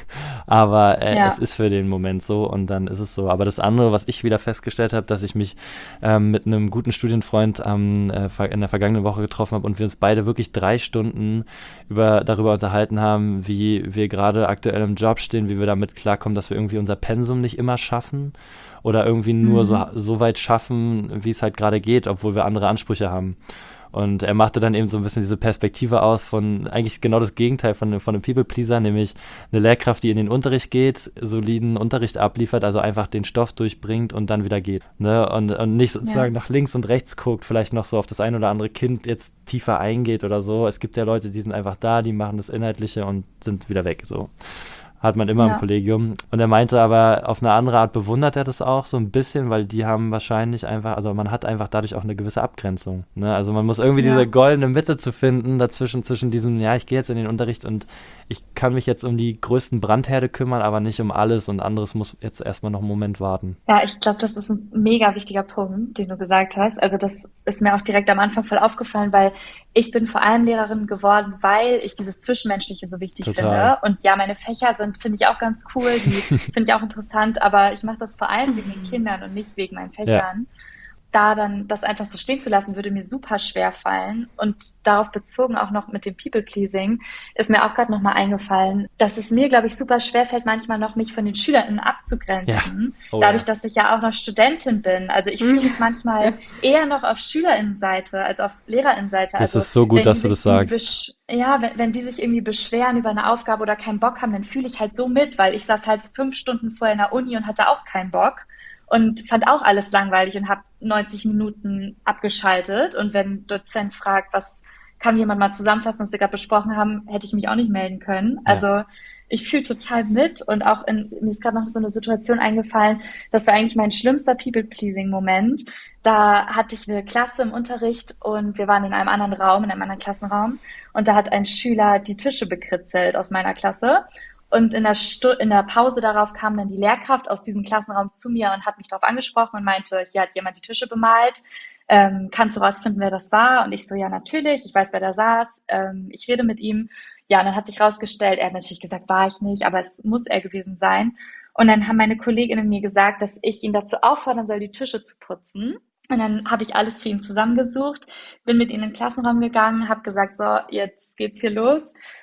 aber Ja. es ist für den Moment so und dann ist es so. Aber das andere, was ich wieder festgestellt habe, dass ich mich mit einem guten Studienfreund in der vergangenen Woche getroffen habe und wir uns beide wirklich 3 Stunden darüber unterhalten haben, wie wir gerade aktuell im Job stehen, wie wir damit klarkommen, dass wir irgendwie unser Pensum nicht immer schaffen oder irgendwie nur so weit schaffen, wie es halt gerade geht, obwohl wir andere Ansprüche haben. Und er machte dann eben so ein bisschen diese Perspektive aus von eigentlich genau das Gegenteil von einem People-Pleaser, nämlich eine Lehrkraft, die in den Unterricht geht, soliden Unterricht abliefert, also einfach den Stoff durchbringt und dann wieder geht. Ne? Und nicht sozusagen nach links und rechts guckt, vielleicht noch so auf das ein oder andere Kind jetzt tiefer eingeht oder so. Es gibt ja Leute, die sind einfach da, die machen das Inhaltliche und sind wieder weg, so. Hat man immer im Kollegium. Und er meinte aber, auf eine andere Art bewundert er das auch so ein bisschen, weil die haben wahrscheinlich einfach, also man hat einfach dadurch auch eine gewisse Abgrenzung. Ne? Also man muss irgendwie diese goldene Mitte zu finden, zwischen diesem, ja, ich gehe jetzt in den Unterricht und ich kann mich jetzt um die größten Brandherde kümmern, aber nicht um alles und anderes muss jetzt erstmal noch einen Moment warten. Ja, ich glaube, das ist ein mega wichtiger Punkt, den du gesagt hast. Also das ist mir auch direkt am Anfang voll aufgefallen, weil ich bin vor allem Lehrerin geworden, weil ich dieses Zwischenmenschliche so wichtig Total. finde. Und ja, meine Fächer finde ich auch ganz cool, die finde ich auch interessant, aber ich mache das vor allem wegen den Kindern und nicht wegen meinen Fächern. Da dann das einfach so stehen zu lassen, würde mir super schwer fallen. Und darauf bezogen auch noch mit dem People-Pleasing ist mir auch gerade nochmal eingefallen, dass es mir, glaube ich, super schwer fällt, manchmal noch mich von den SchülerInnen abzugrenzen. Oh, Dadurch, dass ich ja auch noch Studentin bin. Also ich fühle mich manchmal eher noch auf SchülerInnenseite als auf LehrerInnenseite. Das Also ist so gut, wenn dass die du sich das irgendwie sagst. wenn die sich irgendwie beschweren über eine Aufgabe oder keinen Bock haben, dann fühle ich halt so mit, weil ich saß halt 5 Stunden vorher in der Uni und hatte auch keinen Bock und fand auch alles langweilig und habe 90 Minuten abgeschaltet. Und wenn ein Dozent fragt, was kann jemand mal zusammenfassen, was wir gerade besprochen haben, hätte ich mich auch nicht melden können. Also ich fühle total mit und auch mir ist gerade noch so eine Situation eingefallen, das war eigentlich mein schlimmster People-Pleasing-Moment. Da hatte ich eine Klasse im Unterricht und wir waren in einem anderen Raum, in einem anderen Klassenraum und da hat ein Schüler die Tische bekritzelt aus meiner Klasse. Und in der Pause darauf kam dann die Lehrkraft aus diesem Klassenraum zu mir und hat mich darauf angesprochen und meinte, hier hat jemand die Tische bemalt. Kannst du rausfinden, wer das war? Und ich so, ja, natürlich, ich weiß, wer da saß. Ich rede mit ihm. Ja, und dann hat sich rausgestellt, er hat natürlich gesagt, war ich nicht, aber es muss er gewesen sein. Und dann haben meine Kolleginnen mir gesagt, dass ich ihn dazu auffordern soll, die Tische zu putzen. Und dann habe ich alles für ihn zusammengesucht, bin mit ihm in den Klassenraum gegangen, habe gesagt, so, jetzt geht's hier los.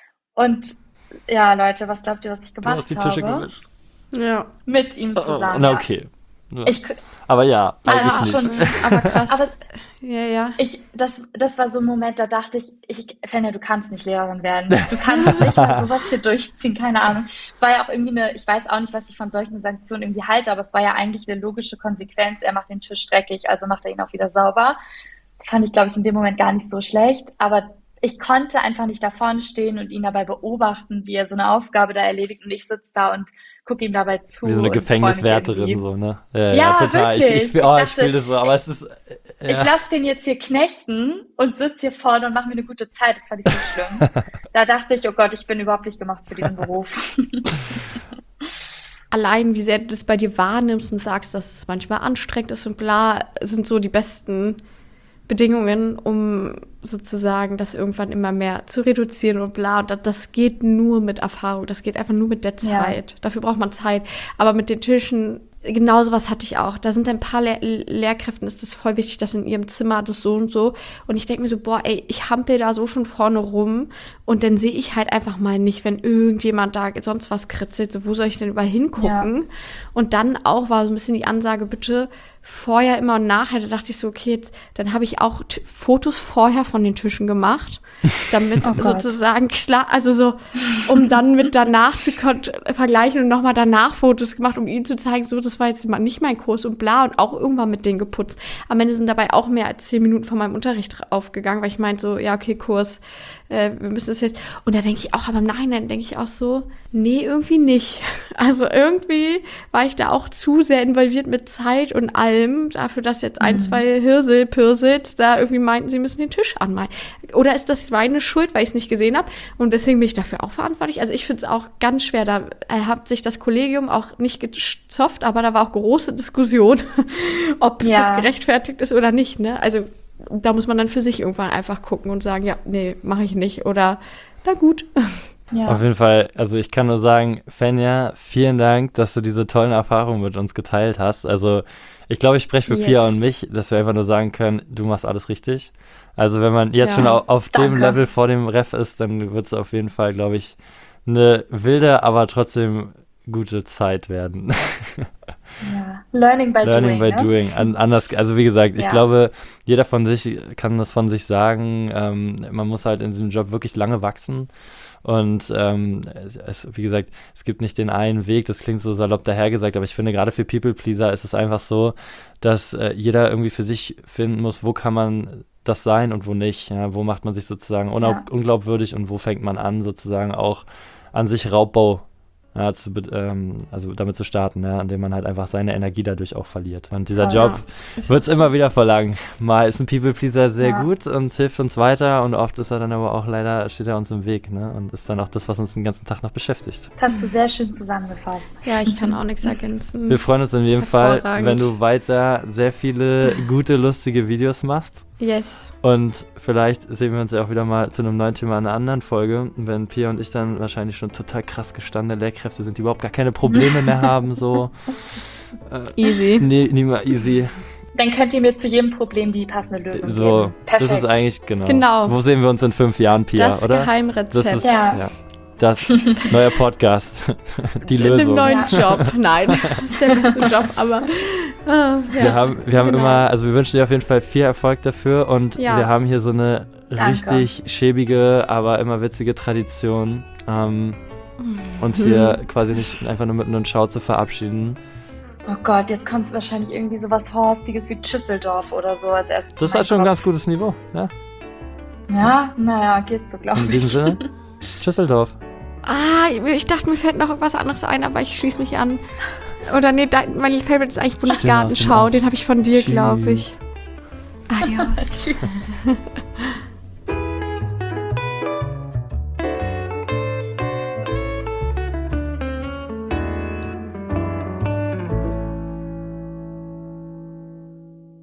Und ja, Leute, was glaubt ihr, was ich Du gemacht hast die Tische habe? gewischt. Ja. Mit ihm zusammen. Na Ja. okay. Ja. Ich, Aber ja, eigentlich ah, nicht. schon, Aber krass. aber ja. das war so ein Moment, da dachte Fenja, du kannst nicht Lehrerin werden. Du kannst nicht mal sowas hier durchziehen, keine Ahnung. Es war ja auch irgendwie ich weiß auch nicht, was ich von solchen Sanktionen irgendwie halte, aber es war ja eigentlich eine logische Konsequenz. Er macht den Tisch dreckig, also macht er ihn auch wieder sauber. Fand ich, glaube ich, in dem Moment gar nicht so schlecht, aber ich konnte einfach nicht da vorne stehen und ihn dabei beobachten, wie er so eine Aufgabe da erledigt und ich sitze da und gucke ihm dabei zu. Wie so eine und freu mich Gefängniswärterin, irgendwie. so, ne? Ja, total. wirklich. Ich Ich dachte, fühle das so, aber es ist, ich ja. lasse den jetzt hier knechten und sitze hier vorne und mache mir eine gute Zeit. Das fand ich so schlimm. Da dachte ich, oh Gott, ich bin überhaupt nicht gemacht für diesen Beruf. Allein, wie sehr du das bei dir wahrnimmst und sagst, dass es manchmal anstrengend ist und bla, sind so die besten Bedingungen, um sozusagen das irgendwann immer mehr zu reduzieren und bla. Und das geht nur mit Erfahrung, das geht einfach nur mit der Zeit. Ja. Dafür braucht man Zeit. Aber mit den Tischen, genau sowas hatte ich auch. Da sind ein paar Lehrkräften, ist das voll wichtig, dass in ihrem Zimmer das so und so. Und ich denke mir so, boah, ey, ich hampel da so schon vorne rum und dann sehe ich halt einfach mal nicht, wenn irgendjemand da sonst was kritzelt, so wo soll ich denn überall hingucken? Ja. Und dann auch war so ein bisschen die Ansage, bitte vorher immer und nachher, da dachte ich so, okay, jetzt, dann habe ich auch Fotos vorher von den Tischen gemacht, damit sozusagen klar, also so, um dann mit danach zu vergleichen und nochmal danach Fotos gemacht, um ihnen zu zeigen, so, das war jetzt mal nicht mein Kurs und bla und auch irgendwann mit denen geputzt. Am Ende sind dabei auch mehr als 10 Minuten von meinem Unterricht aufgegangen, weil ich meinte so, ja, okay, Kurs, wir müssen das jetzt, und da denke ich auch, aber im Nachhinein denke ich auch so, nee, irgendwie nicht. Also irgendwie war ich da auch zu sehr involviert mit Zeit und allem, dafür, dass jetzt 1, 2 Pürsels da irgendwie meinten, sie müssen den Tisch anmalen. Oder ist das meine Schuld, weil ich es nicht gesehen habe und deswegen bin ich dafür auch verantwortlich? Also ich finde es auch ganz schwer, da hat sich das Kollegium auch nicht gezofft, aber da war auch große Diskussion, ob das gerechtfertigt ist oder nicht, ne? Also da muss man dann für sich irgendwann einfach gucken und sagen, ja, nee, mache ich nicht oder na gut. Ja. Auf jeden Fall, also ich kann nur sagen, Fenja, vielen Dank, dass du diese tollen Erfahrungen mit uns geteilt hast. Also ich glaube, ich spreche für Pia und mich, dass wir einfach nur sagen können, du machst alles richtig. Also wenn man jetzt schon auf dem Level vor dem Ref ist, dann wird es auf jeden Fall, glaube ich, eine wilde, aber trotzdem gute Zeit werden. Ja, Learning by doing. Anders, also wie gesagt, ich glaube, jeder von sich kann das von sich sagen. Man muss halt in diesem Job wirklich lange wachsen. Und wie gesagt, es gibt nicht den einen Weg, das klingt so salopp dahergesagt, aber ich finde, gerade für People-Pleaser ist es einfach so, dass jeder irgendwie für sich finden muss, wo kann man das sein und wo nicht. Ja? Wo macht man sich sozusagen unglaubwürdig und wo fängt man an, sozusagen auch an sich Raubbau also damit zu starten, indem man halt einfach seine Energie dadurch auch verliert. Und dieser Job wird es immer wieder verlangen. Mal ist ein People-Pleaser sehr gut und hilft uns weiter und oft ist er dann aber auch leider, steht er uns im Weg, ne? Und ist dann auch das, was uns den ganzen Tag noch beschäftigt. Das hast du sehr schön zusammengefasst. Ja, ich kann auch nichts ergänzen. Wir freuen uns in jedem Fall, wenn du weiter sehr viele gute, lustige Videos machst. Yes. Und vielleicht sehen wir uns ja auch wieder mal zu einem neuen Thema in einer anderen Folge, wenn Pia und ich dann wahrscheinlich schon total krass gestandene Lehrkräfte sind, die überhaupt gar keine Probleme mehr haben, so. Easy. Nee, nie mal easy. Dann könnt ihr mir zu jedem Problem die passende Lösung geben. Perfekt. Das ist eigentlich, genau. Wo sehen wir uns in 5 Jahren, Pia, das oder? Das Geheimrezept. Das ist, das neue Podcast. Die Lösung. In einem neuen Job. Nein, das ist der beste Job, aber wir haben immer, also wir wünschen dir auf jeden Fall viel Erfolg dafür und wir haben hier so eine richtig schäbige, aber immer witzige Tradition, uns hier quasi nicht einfach nur mit einem Schau zu verabschieden. Oh Gott, jetzt kommt wahrscheinlich irgendwie sowas Horstiges wie Düsseldorf oder so als erstes. Das ist halt schon ein ganz gutes Niveau, ja. Ja, naja, geht so, glaube ich. In diesem Sinne, Düsseldorf. Ich dachte, mir fällt noch was anderes ein, aber ich schließe mich an. Oder nee, mein Favorite ist eigentlich Bundesgartenschau. Den habe ich von dir, glaube ich. Adios.